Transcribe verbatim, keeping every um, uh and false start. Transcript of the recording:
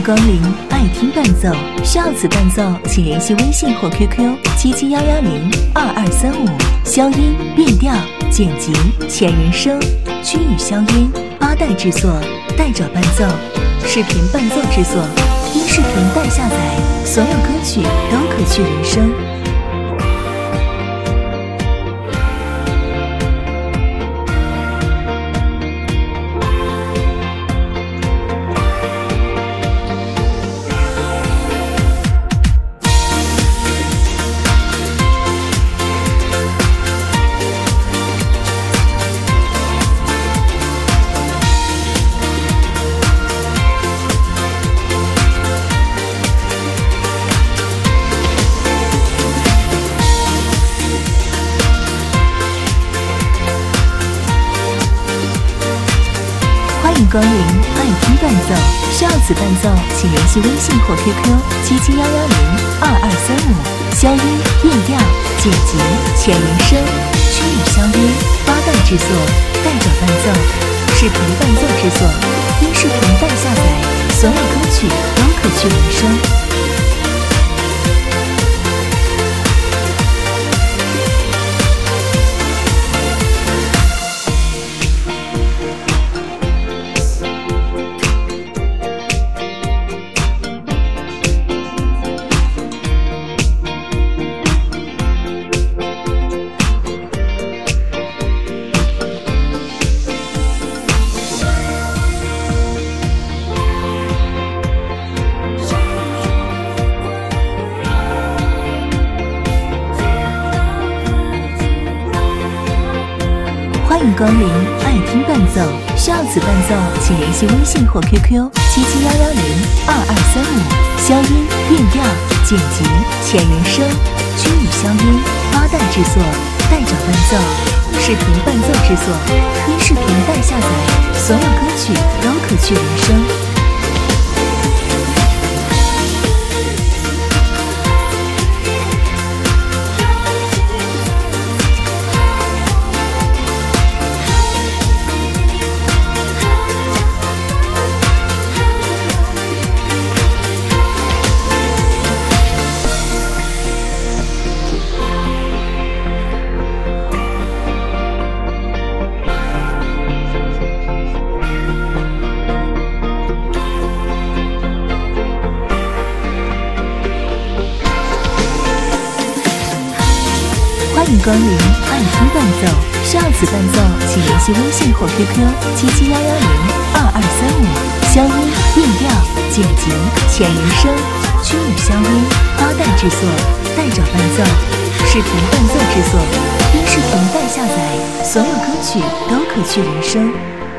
光临爱听伴奏，需要此伴奏请联系微信或 Q Q 七七幺幺零二二三五。消音、变调、剪辑、前人声、区域消音、八代制作、带爪伴奏、视频伴奏制作，音视频带下载，所有歌曲都可去人声。欢迎光临爱听伴奏，需要此伴奏请联系微信或 Q Q 七七幺幺零二二三五。消音、变调、剪辑、前人声、区域消音、八代制作、带爪伴奏、视频伴奏制作，音视频带下载，所有歌曲都可去人声。欢迎光临爱听伴奏，需要此伴奏请联系微信或 Q Q 七七幺幺零二二三五。消音、变调、剪辑、前人声、区域消音、八代制作、带爪伴奏、视频伴奏制作，音视频带下载，所有歌曲都可去人声。欢迎光临爱听伴奏，需要此伴奏请联系微信或 Q Q 七七幺幺零二二三五。消音、变调、剪辑、前人声、区域消音、八代制作、带爪伴奏、视频伴奏制作，音视频带下载，所有歌曲都可去人声。